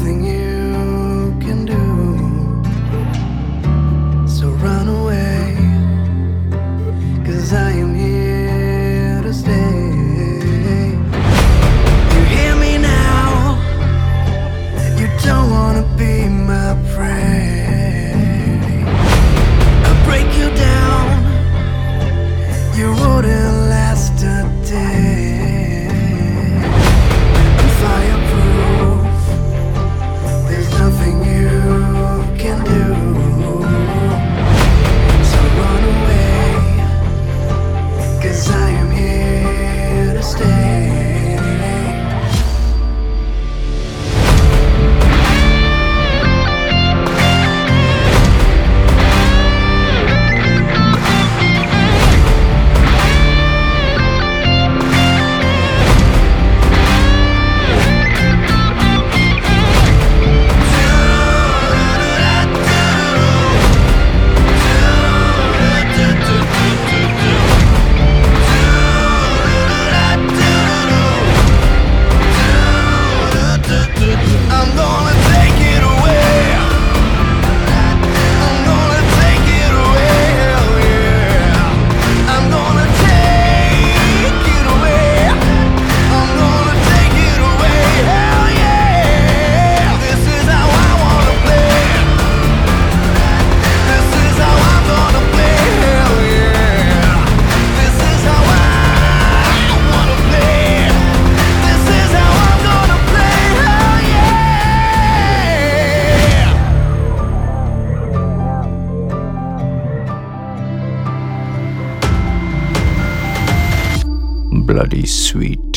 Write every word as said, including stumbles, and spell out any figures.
nothing you can do. So run away, 'cause I am here to stay. You hear me now? You don't wanna be my prey. I'll break you down. You wouldn't last a day. I'm fireproof. There's nothing you can do. So run away, 'cause I am here to stay. I'm gonna take it away. I'm gonna take it away, hell yeah. I'm gonna take it away. I'm gonna take it away, hell yeah. This is how I wanna play. This is how I'm gonna play, hell yeah. This is how I wanna play. This is how I'm gonna play, hell yeah. Bloody sweet.